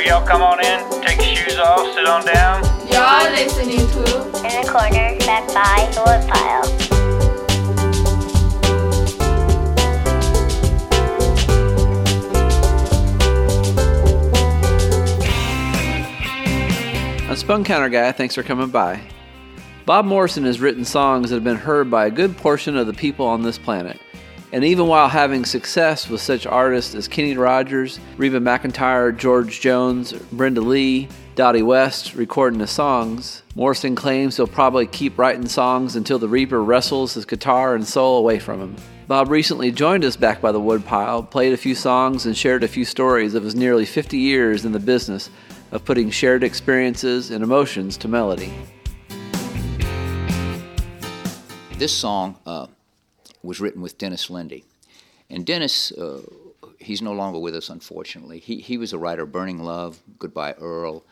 y'all come on in, take your shoes off, sit on down. You're listening to In the Corner, back by the Woodpile. I'm Spun Counter Guy, thanks for coming by. Bob Morrison has written songs that have been heard by a good portion of the people on this planet. And even while having success with such artists as Kenny Rogers, Reba McEntire, George Jones, Brenda Lee, Dottie West recording the songs, Morrison claims he'll probably keep writing songs until the Reaper wrestles his guitar and soul away from him. Bob recently joined us back by the Woodpile, played a few songs, and shared a few stories of his nearly 50 years in the business of putting shared experiences and emotions to melody. This song was written with Dennis Lindy. And Dennis, he's no longer with us, unfortunately. He was a writer of Burning Love, Goodbye Earl,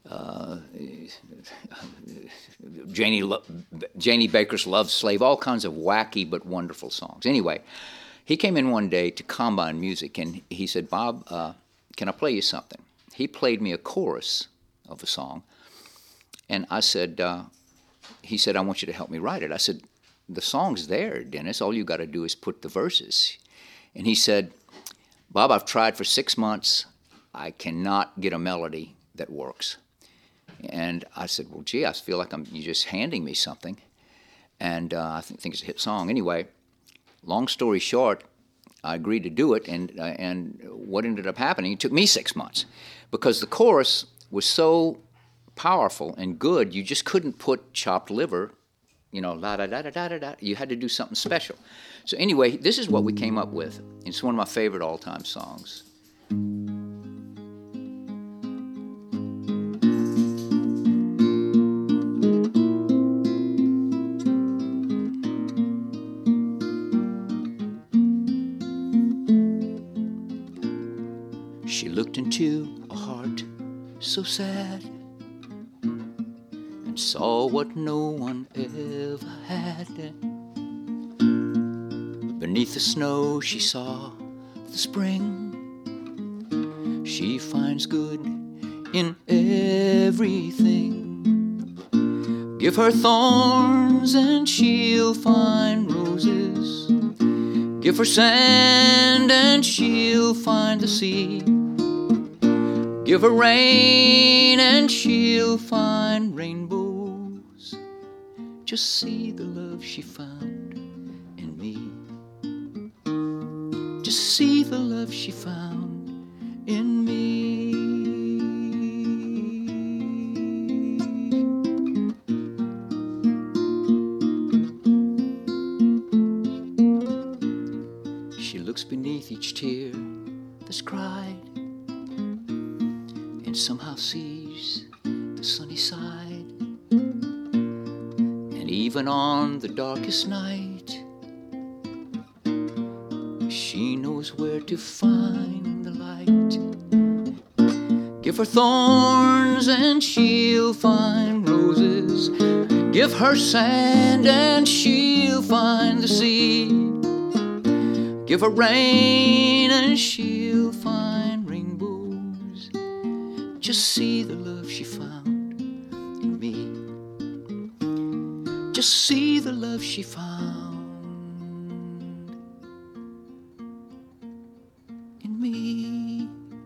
Janie Baker's Love Slave, all kinds of wacky but wonderful songs. Anyway, he came in one day to Combine Music, and he said, Bob, can I play you something? He played me a chorus of a song, and I said, he said, I want you to help me write it. I said, the song's there, Dennis. All you got to do is put the verses. And he said, Bob, I've tried for 6 months. I cannot get a melody that works. And I said, well, gee, I feel like you're just handing me something. And I think it's a hit song. Anyway, long story short, I agreed to do it. And what ended up happening, it took me 6 months. Because the chorus was so powerful and good, you just couldn't put chopped liver, la da da da da da da. You had to do something special. So anyway, this is what we came up with. It's one of my favorite all-time songs. She looked into a heart so sad and saw what no one ever had. Beneath the snow she saw the spring. She finds good in everything. Give her thorns and she'll find roses. Give her sand and she'll find the sea. Give her rain and she'll find rainbows. Just see the love she found in me. Just see the love she found in me. She looks beneath each tear that's cried and somehow sees the sunny side. And even on the darkest night, she knows where to find the light. Give her thorns and she'll find roses. Give her sand and she'll find the sea. Give her rain and she'll find rainbows. Just see the love she found in me. Just see the love she found in me.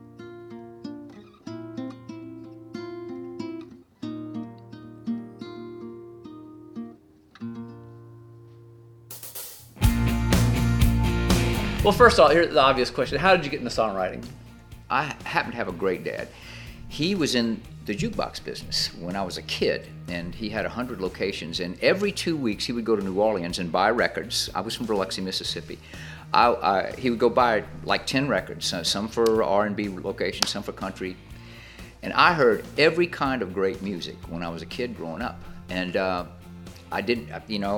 Well, first of all, here's the obvious question. How did you get into songwriting? I happen to have a great dad. He was in the jukebox business when I was a kid, and he had 100 locations, and every 2 weeks he would go to New Orleans and buy records. I was from Biloxi, Mississippi. He would go buy like 10 records, some for R&B locations, some for country, and I heard every kind of great music when I was a kid growing up. And I did,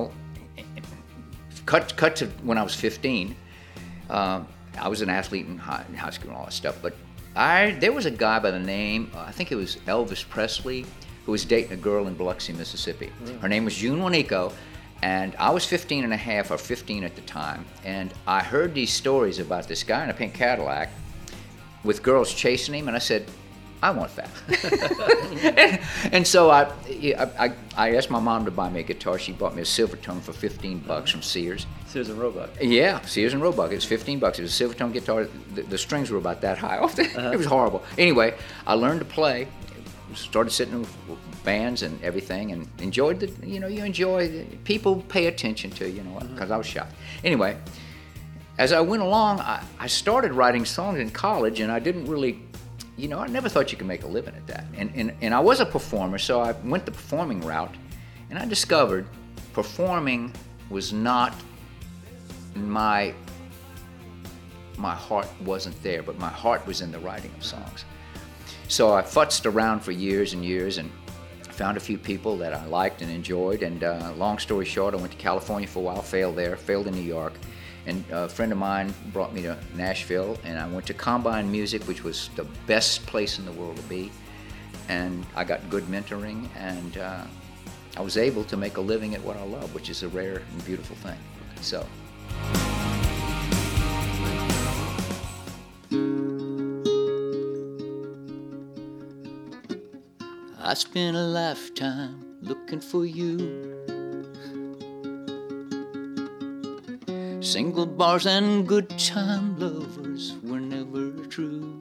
cut to when I was 15, I was an athlete in high school and all that stuff, but there was a guy by the name, I think it was Elvis Presley, who was dating a girl in Biloxi, Mississippi. Her name was June Wanico, and I was 15 and a half, or 15 at the time, and I heard these stories about this guy in a pink Cadillac with girls chasing him, and I said, I want that. and so I asked my mom to buy me a guitar. She bought me a Silvertone for $15 from Sears. Sears and Roebuck. Yeah, Sears and Roebuck. It was $15. It was a Silvertone guitar. The strings were about that high. It was horrible. Anyway, I learned to play. Started sitting in bands and everything, and enjoyed you enjoy people pay attention to you, because I was shy. Anyway, as I went along, I started writing songs in college, and I didn't really. I never thought you could make a living at that. And I was a performer, so I went the performing route. And I discovered performing was not my heart wasn't there, but my heart was in the writing of songs. So I futzed around for years and years and found a few people that I liked and enjoyed. And long story short, I went to California for a while, failed in New York. And a friend of mine brought me to Nashville, and I went to Combine Music, which was the best place in the world to be. And I got good mentoring, and I was able to make a living at what I love, which is a rare and beautiful thing. So. I spent a lifetime looking for you. Single bars and good time lovers were never true.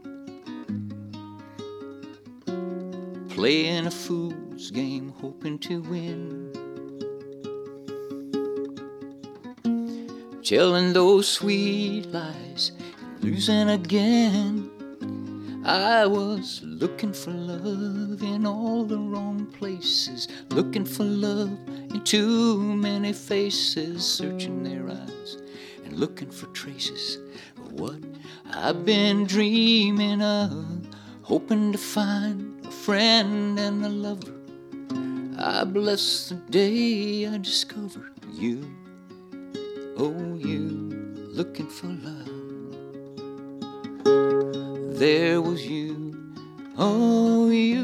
Playing a fool's game, hoping to win. Telling those sweet lies, losing again. I was looking for love in all the wrong places, looking for love in too many faces, searching their eyes and looking for traces of what I've been dreaming of, hoping to find a friend and a lover. I bless the day I discovered you, oh you, looking for love. There was you, oh you,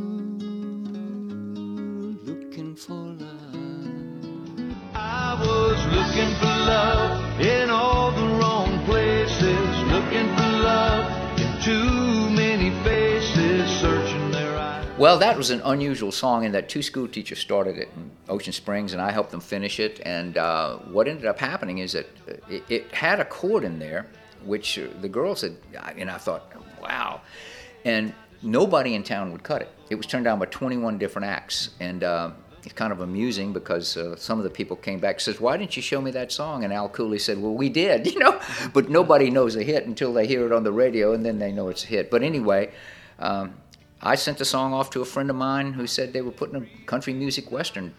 looking for love. I was looking for love in all the wrong places, looking for love in too many faces, searching their eyes. Well, that was an unusual song in that two school teachers started it in Ocean Springs, and I helped them finish it. And what ended up happening is that it had a chord in there, which the girls had, and I thought, wow. And nobody in town would cut it. It was turned down by 21 different acts. And it's kind of amusing because some of the people came back and says, why didn't you show me that song? And Al Cooley said, well, we did, But nobody knows a hit until they hear it on the radio, and then they know it's a hit. But anyway, I sent the song off to a friend of mine who said they were putting a country music western,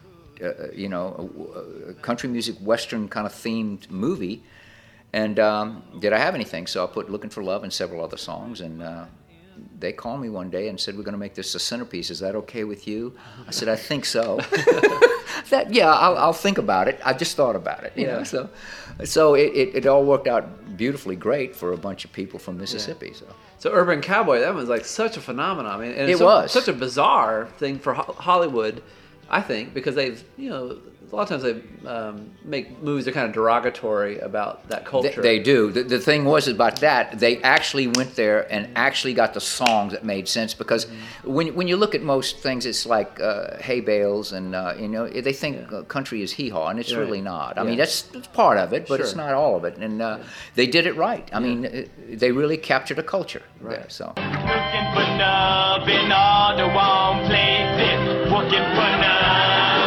a country music western kind of themed movie. And did I have anything? So I put Looking for Love and several other songs, and they called me one day and said, we're going to make this a centerpiece. Is that okay with you? I said, I think so. I'll think about it. I just thought about it, you know. So it all worked out beautifully great for a bunch of people from Mississippi. Yeah. So Urban Cowboy, that was like such a phenomenon. I mean, and it was such a bizarre thing for Hollywood, I think, because they've, a lot of times they make movies that are kind of derogatory about that culture. They do. The thing was about that, they actually went there and actually got the songs that made sense, because when you look at most things, it's like hay bales and, they think country is hee-haw, and it's really not. I mean, that's part of it, but it's not all of it. And they did it right. I mean, they really captured a culture there. So. Looking for love in all the wrong places, looking for love.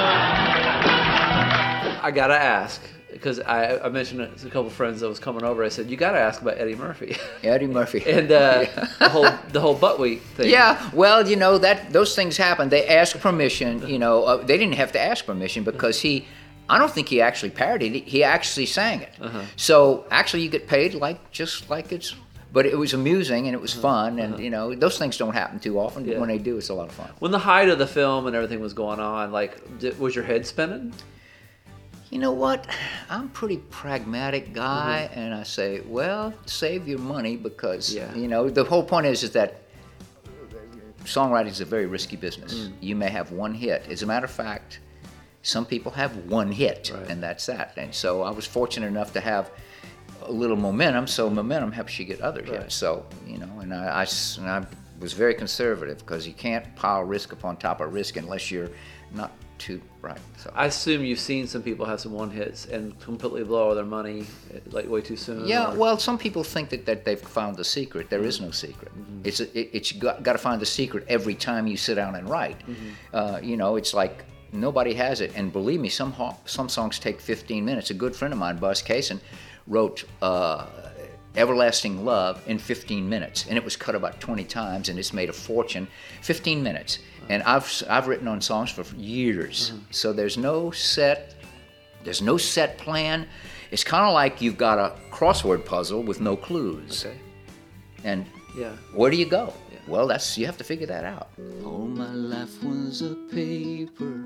I gotta ask, because I mentioned it to a couple of friends that was coming over. I said, you gotta ask about Eddie Murphy. Eddie Murphy. And the whole butt week thing. Yeah, well, that those things happen. They asked permission, they didn't have to ask permission because I don't think he actually parodied it. He actually sang it. So actually you get paid just like it's, but it was amusing and it was fun, and those things don't happen too often. When they do, it's a lot of fun. When the height of the film and everything was going on, was your head spinning? You know what? I'm a pretty pragmatic guy, and I say, well, save your money because, the whole point is that songwriting is a very risky business. You may have one hit. As a matter of fact, some people have one hit, and that's that. And so I was fortunate enough to have a little momentum, so momentum helps you get other hits. So, and I was very conservative because you can't pile risk upon top of risk unless you're not too right. So I assume you've seen some people have some one hits and completely blow all their money like way too soon. yeah, or- well, some people think that they've found the secret. There is no secret. It's got to find the secret every time you sit down and write. It's like nobody has it. And believe me, some songs take 15 minutes. A good friend of mine, Buzz Kaysen, wrote Everlasting Love in 15 minutes, and it was cut about 20 times, and it's made a fortune. 15 minutes, and I've written on songs for years. So there's no set plan. It's kind of like you've got a crossword puzzle with no clues. Okay. And Yeah. where do you go? Yeah. Well, you have to figure that out. All my life was a paper,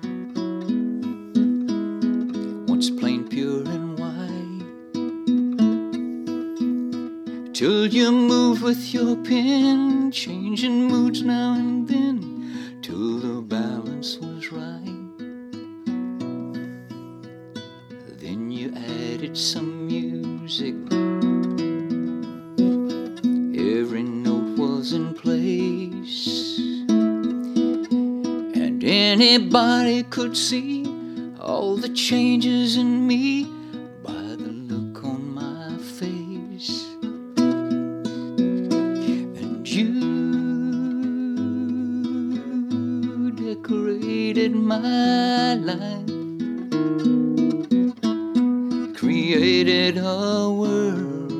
once plain, pure, and white. Till you move with your pen, changing moods now and then, till the balance was right. Then you added some music. Every note was in place, and anybody could see all the changes in me by the look on my face. And you decorated my life, created a world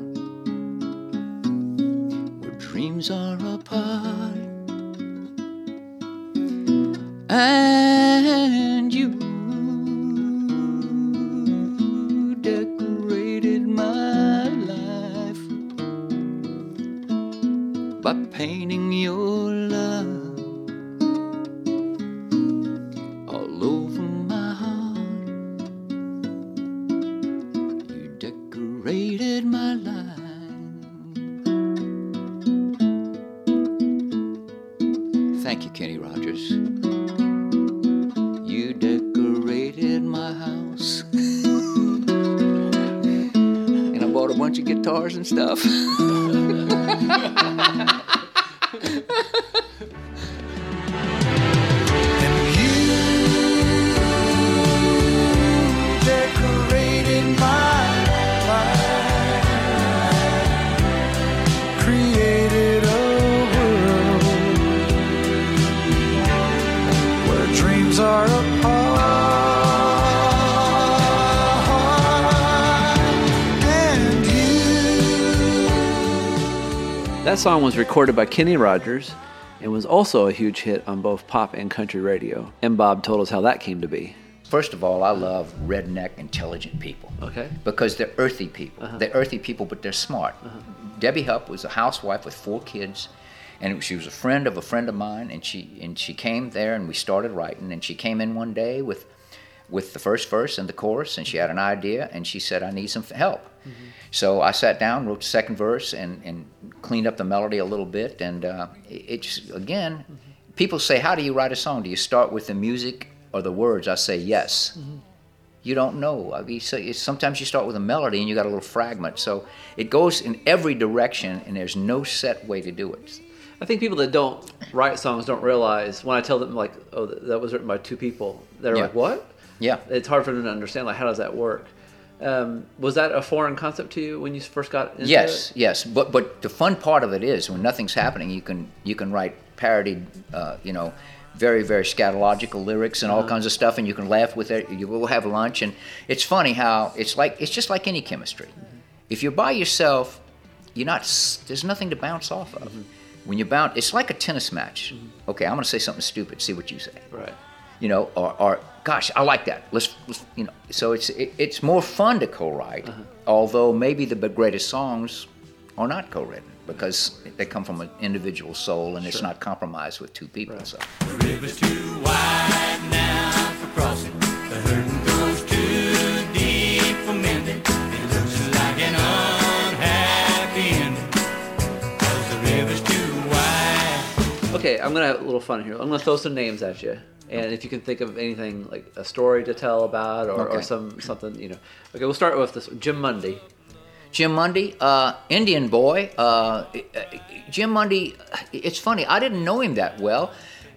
where dreams are apart, and you decorated my life by painting your love all over my heart. You decorated my life. Thank you, Kenny Rogers. You decorated my house. And I bought a bunch of guitars and stuff. Decorated my life, created a world where dreams are apart, and you. That song was recorded by Kenny Rogers and was also a huge hit on both pop and country radio. And Bob told us how that came to be. First of all, I love redneck, intelligent people. Okay. Because they're earthy people. They're earthy people, but they're smart. Debbie Hupp was a housewife with 4 kids, and she was a friend of mine, and she came there, and we started writing, and she came in one day with the first verse and the chorus, and she had an idea, and she said, I need some help. So I sat down, wrote the second verse, and cleaned up the melody a little bit, and it's, again, people say, how do you write a song? Do you start with the music or the words? I say, yes. You don't know. I mean, sometimes you start with a melody and you got a little fragment. So it goes in every direction, and there's no set way to do it. I think people that don't write songs don't realize when I tell them, like, oh, that was written by 2 people, they're Yeah. like, what? Yeah. It's hard for them to understand, like, how does that work? Was that a foreign concept to you when you first got into it? Yes. But the fun part of it is when nothing's happening, you can write parodied, very, very scatological lyrics and all kinds of stuff, and you can laugh with it. You will have lunch, and it's funny how it's just like any chemistry. If you're by yourself, there's nothing to bounce off of. When you bounce, it's like a tennis match. Okay, I'm going to say something stupid. See what you say. Right. Or gosh, I like that. Let's So it's more fun to co-write, although maybe the greatest songs are not co-written because they come from an individual soul, and it's not compromised with 2 people. Right. So. The river's too wide now for crossing. The hurting goes too deep for mending. It looks like an unhappy ending. 'Cause the river's too wide. Okay, I'm going to have a little fun here. I'm going to throw some names at you. And if you can think of anything, like a story to tell about or Okay. something, Okay, we'll start with this. Jim Mundy. Jim Mundy, Indian boy. Jim Mundy, it's funny, I didn't know him that well.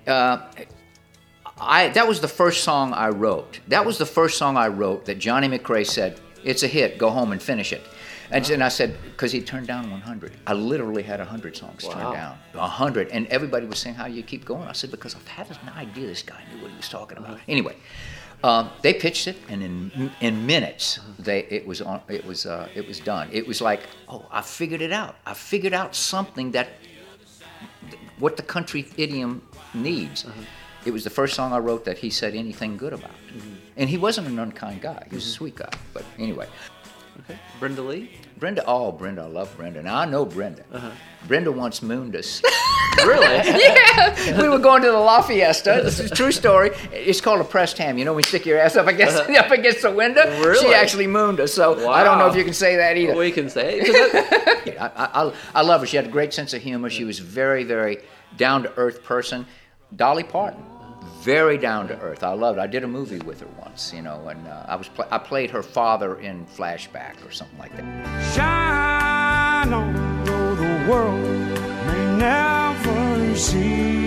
That was the first song I wrote. That was the first song I wrote that Johnny McRae said, it's a hit, go home and finish it. And I said, because he turned down 100. I literally had 100 songs turned down. 100. And everybody was saying, how do you keep going? I said, because I've had an idea this guy knew what he was talking about. Anyway, they pitched it, and in minutes, it was done. It was like, oh, I figured it out. I figured out something what the country idiom needs. It was the first song I wrote that he said anything good about. And he wasn't an unkind guy. He was a sweet guy. But anyway. Okay. Brenda Lee? Brenda, I love Brenda. Now, I know Brenda. Brenda once mooned us. Really? Yeah. We were going to the La Fiesta. This is a true story. It's called a pressed ham. You know when you stick your ass up against the window? Really? She actually mooned us. So I don't know if you can say that either. We can say it. I love her. She had a great sense of humor. She was very, very down-to-earth person. Dolly Parton. Very down to earth. I loved it. I did a movie with her once, and I played her father in Flashback or something like that. Shine on, though the world may never see.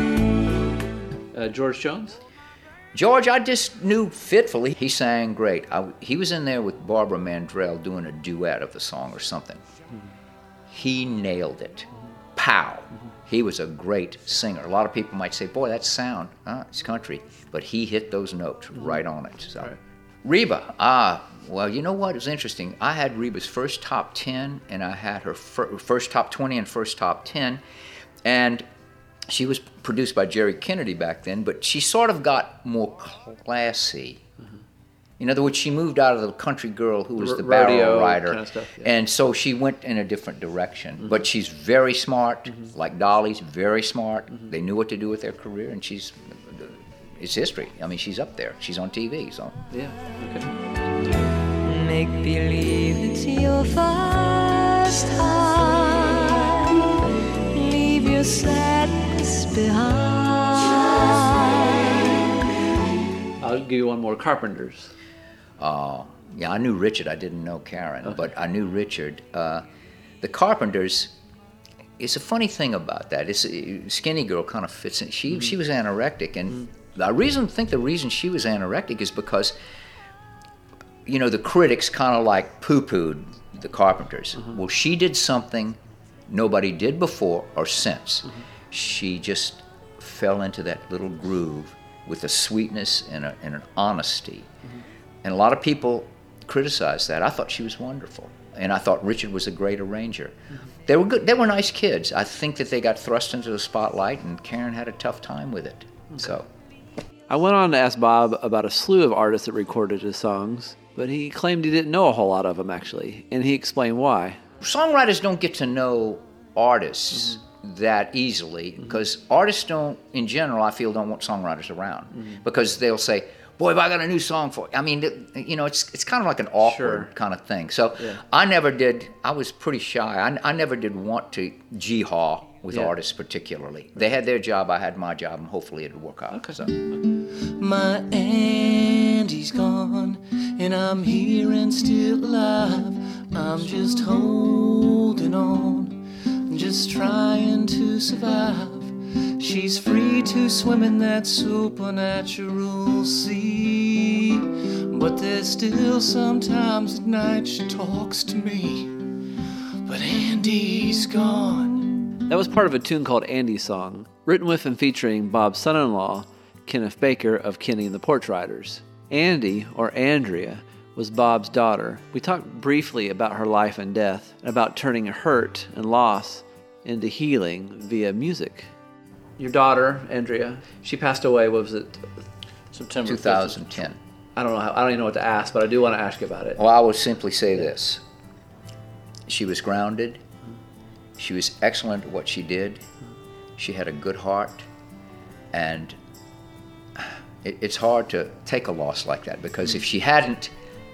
George Jones? George, I just knew fitfully. He sang great. He was in there with Barbara Mandrell doing a duet of the song or something. He nailed it. Pow. He was a great singer. A lot of people might say, boy, that's sound. It's country. But he hit those notes right on it. So. Right. Reba, well, you know what? It was interesting. I had Reba's first top 10, and I had her first top 20 and first top 10. And she was produced by Jerry Kennedy back then, but she sort of got more classy. In other words, she moved out of the country girl who was the barrel rider, kind of stuff, and so she went in a different direction. But she's very smart, like Dolly's very smart. They knew what to do with their career, and it's history. I mean, she's up there. She's on TV, so. Yeah, okay. Make believe it's your first time. Leave your sadness behind. I'll give you one more. Carpenters. Yeah, I knew Richard. I didn't know Karen, but I knew Richard. The Carpenters, it's a funny thing about that. It's Skinny Girl kind of fits in. She was anorectic, and the reason she was anorectic is because, the critics kind of like poo-pooed the Carpenters. Well, she did something nobody did before or since. She just fell into that little groove with a sweetness and an honesty. And a lot of people criticized that. I thought she was wonderful. And I thought Richard was a great arranger. They were good. They were nice kids. I think that they got thrust into the spotlight, and Karen had a tough time with it. So, I went on to ask Bob about a slew of artists that recorded his songs, but he claimed he didn't know a whole lot of them, actually. And he explained why. Songwriters don't get to know artists that easily, because artists don't, in general, I feel, don't want songwriters around. Because they'll say, boy, have I got a new song for you. I mean, it's kind of like an awkward kind of thing. So I never did, I was pretty shy. I never did want to gee-haw with artists particularly. They had their job, I had my job, and hopefully it would work out. Okay. So. My Andy's gone, and I'm here and still alive. I'm just holding on, just trying to survive. She's free to swim in that supernatural sea, but there's still sometimes at night she talks to me, but Andy's gone. That was part of a tune called Andy's Song, written with and featuring Bob's son-in-law, Kenneth Baker of Kenny and the Porch Riders. Andy, or Andrea, was Bob's daughter. We talked briefly about her life and death, and about turning hurt and loss into healing via music. Your daughter, Andrea, she passed away, what was it? September 2010. I don't even know what to ask, but I do want to ask you about it. Well, I would simply say this. She was grounded. She was excellent at what she did. She had a good heart. And it's hard to take a loss like that, because if she hadn't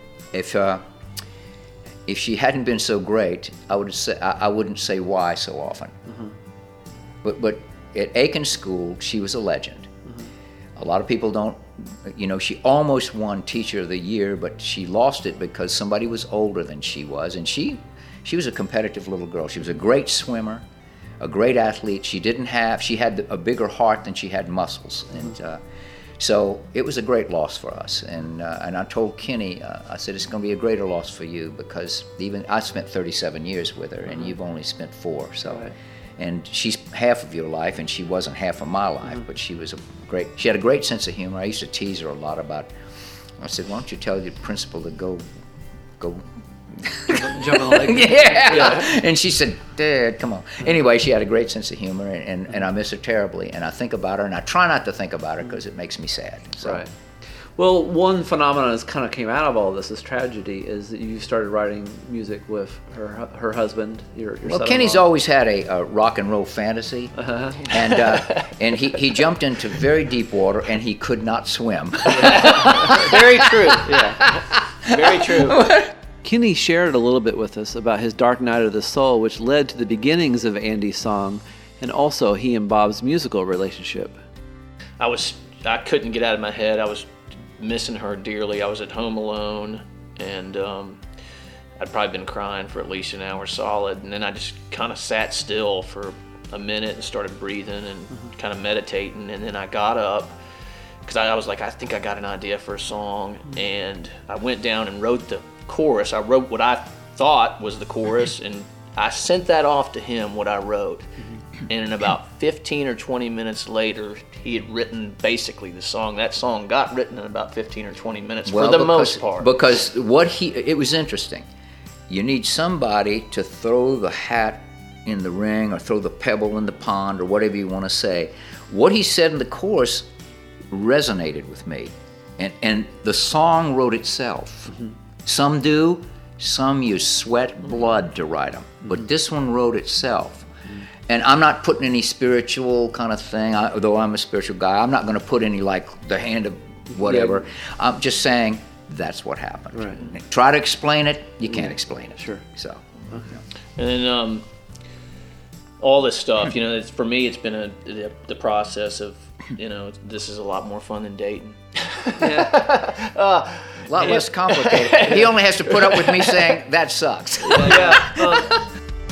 been so great, I wouldn't say why so often. But at Aiken School, she was a legend. A lot of people don't, she almost won Teacher of the Year, but she lost it because somebody was older than she was, and she was a competitive little girl. She was a great swimmer, a great athlete. She had a bigger heart than she had muscles, and so it was a great loss for us. And I told Kenny, I said, it's going to be a greater loss for you because even I spent 37 years with her, and you've only spent 4. So, Right. And she's half of your life, and she wasn't half of my life, but she had a great sense of humor. I used to tease her a lot about. I said, why don't you tell your principal to go. Jump on the lake. Yeah. And she said, Dad, come on. Anyway, she had a great sense of humor, and I miss her terribly. And I think about her, and I try not to think about her because it makes me sad. So. Right. Well, one phenomenon that's kind of came out of all this tragedy, is that you started writing music with her husband, your Well, son-in-law. Kenny's always had a rock and roll fantasy, and he jumped into very deep water, and he could not swim. Very true. Yeah. Very true. Kenny shared a little bit with us about his Dark Night of the Soul, which led to the beginnings of Andy's song, and also he and Bob's musical relationship. I couldn't get out of my head. I was missing her dearly. I was at home alone, and I'd probably been crying for at least an hour solid, and then I just kind of sat still for a minute and started breathing and kind of meditating, and then I got up because I was like, I think I got an idea for a song, and I went down and wrote the chorus. I wrote what I thought was the chorus, and I sent that off to him, what I wrote. And in about 15 or 20 minutes later, he had written basically the song. That song got written in about 15 or 20 minutes most part. Because it was interesting. You need somebody to throw the hat in the ring or throw the pebble in the pond or whatever you want to say. What he said in the chorus resonated with me. And the song wrote itself. Some do, some you sweat blood to write them. But this one wrote itself. And I'm not putting any spiritual kind of thing, though I'm a spiritual guy. I'm not going to put any like the hand of whatever. Yeah. I'm just saying that's what happened. Right. Try to explain it, you can't explain it. Sure. So. Okay. And then all this stuff, for me, it's been the process of, this is a lot more fun than dating. A lot less complicated. He only has to put up with me saying that sucks. Yeah.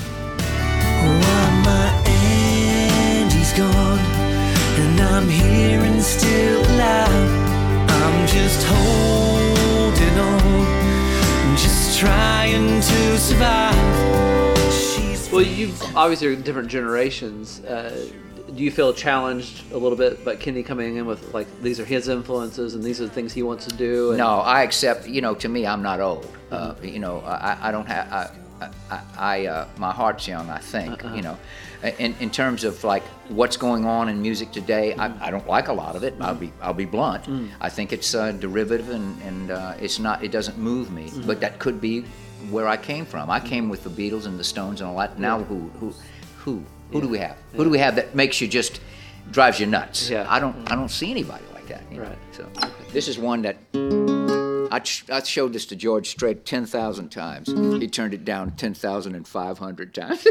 Gone, and I'm here and still alive. I'm just holding on, just trying to survive. Well, you've obviously different generations. Do you feel challenged a little bit by Kenny coming in with like these are his influences and these are the things he wants to do? No, I accept. To me, I'm not old. I don't have. My heart's young. I think. In terms of like what's going on in music today, I don't like a lot of it. I'll be blunt. I think it's derivative and it's not. It doesn't move me. But that could be where I came from. I came with the Beatles and the Stones and all that. Now who do we have? Who do we have that makes you just drives you nuts? Yeah. I don't see anybody like that. Right. So this is one that. I showed this to George Strait 10,000 times. He turned it down 10,500 times.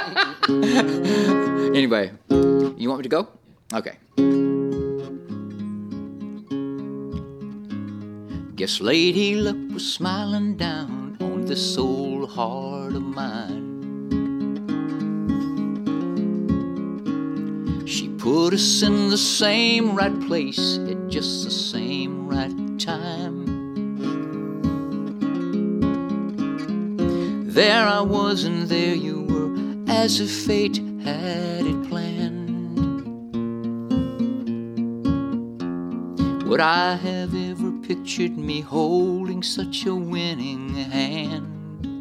Anyway, you want me to go? Okay. Guess Lady Luck was smiling down on this old heart of mine. She put us in the same right place at just the same right time. There I was and there you were, as if fate had it planned. Would I have ever pictured me holding such a winning hand?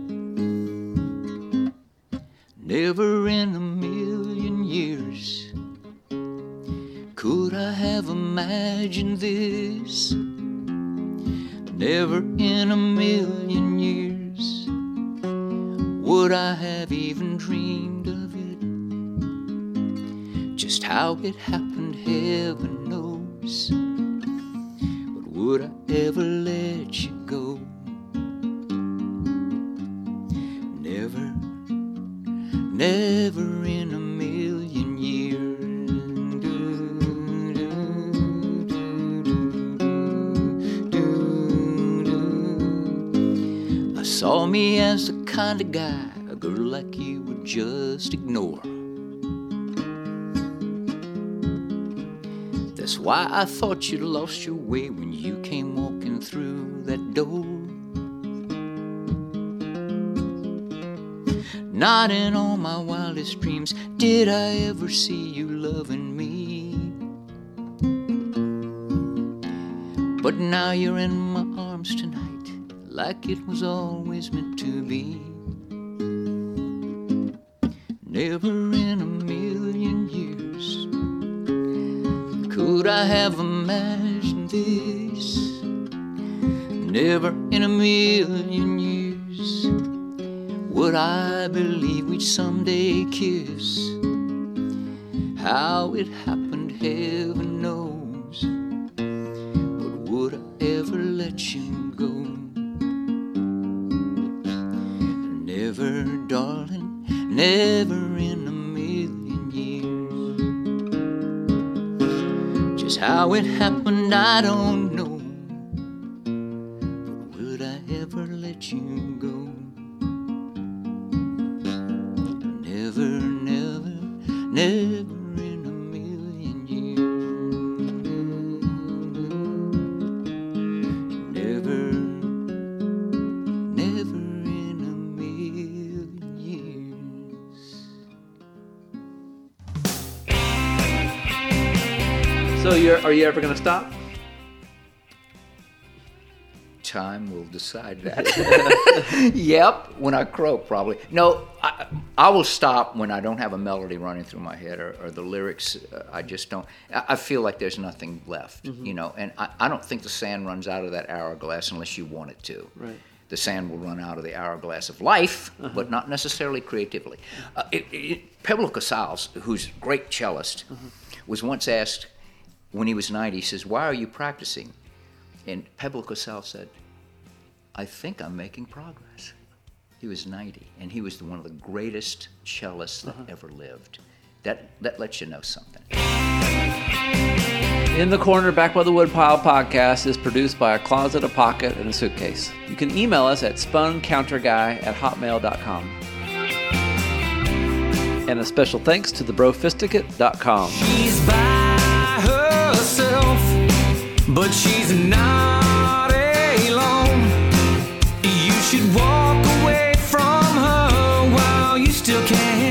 Never in a million years could I have imagined this. Never in a million years would I have even dreamed of it? Just how it happened, heaven knows. But would I ever let you go? Never, never in a million years. me as the kind of guy a girl like you would just ignore. That's why I thought you'd lost your way when you came walking through that door. Not in all my wildest dreams did I ever see you loving me. But now you're in my arms tonight, like it was always meant to be. Never in a million years could I have imagined this. Never in a million years would I believe we'd someday kiss. How it happened, heaven knows. But would I ever let you go? Never, darling, never in a million years. Just how it happened, I don't know. But would I ever let you go? Never, never, never in a million years. Never, never in a million years. So are you ever going to stop? Time will decide that. Yep, when I croak, probably. No, I will stop when I don't have a melody running through my head or the lyrics. I just don't. I feel like there's nothing left, you know. And I don't think the sand runs out of that hourglass unless you want it to. Right. The sand will run out of the hourglass of life, but not necessarily creatively. Pablo Casals, who's a great cellist, was once asked when he was 90, he says, "Why are you practicing?" And Pablo Casals said, "I think I'm making progress." He was 90, and he was one of the greatest cellists that ever lived. That lets you know something. In the Corner Back by the Woodpile podcast is produced by a closet, a pocket, and a suitcase. You can email us at spuncounterguy@hotmail.com. And a special thanks to thebrofisticate.com. She's by herself, but she's not alone. You should walk away from her while you still can.